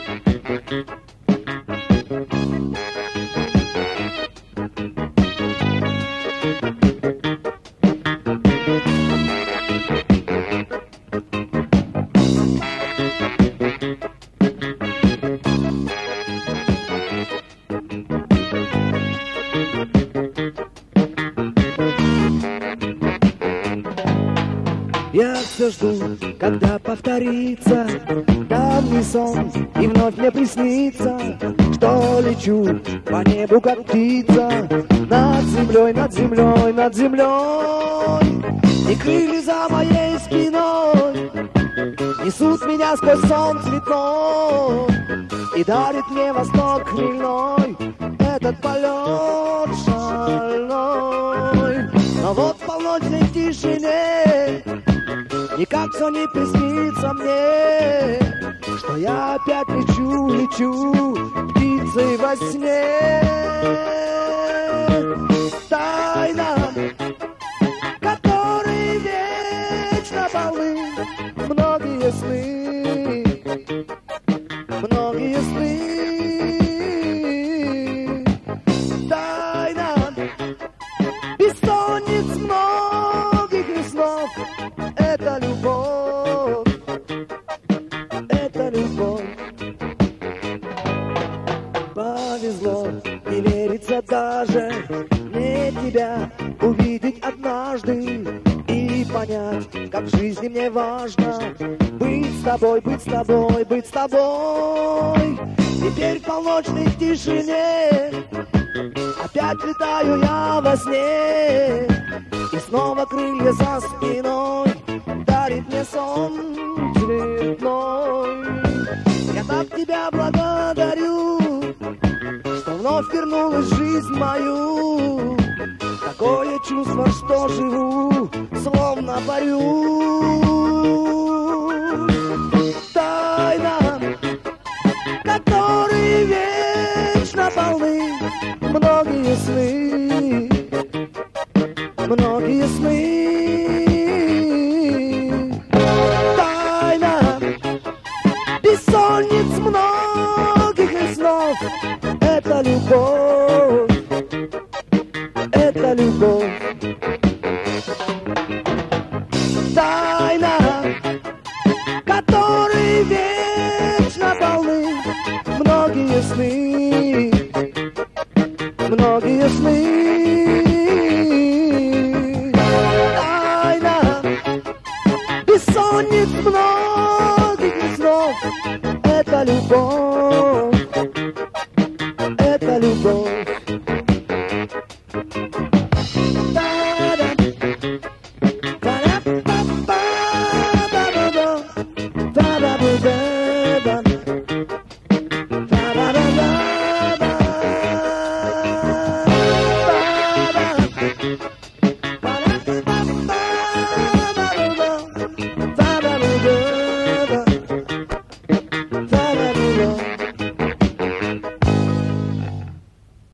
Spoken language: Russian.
Я все жду, когда повторится давний сон, и вновь мне приснится, что лечу по небу, как птица, над землей, над землей, над землей. И крылья за моей спиной несут меня сквозь сон цветной и дарит мне восток хмельной, этот полет шальной. Но вот в полночной тишине никак все не приснится мне, что я опять лечу, лечу птицей во сне. Тайна, которой вечно полны многие сны, многие сны. Тайна бессонниц многих снов, это любовь, это любовь. Повезло, не верится даже мне тебя увидеть однажды и понять, как в жизни мне важно быть с тобой, быть с тобой, быть с тобой. Теперь в полночной тишине опять летаю я во сне, и снова крылья за спиной дарит мне сон цветной. Я так тебя благодарю, что вновь вернулась в жизнь мою. Такое чувство, что живу словно парю. Тайна, которой вечно полны многие сны, многие сны. Тайна бессонниц многих снов, это любовь, это любовь. Тайна, которой вечно полны многие сны, многие сны. Тайна бессонниц многих снов, это любовь.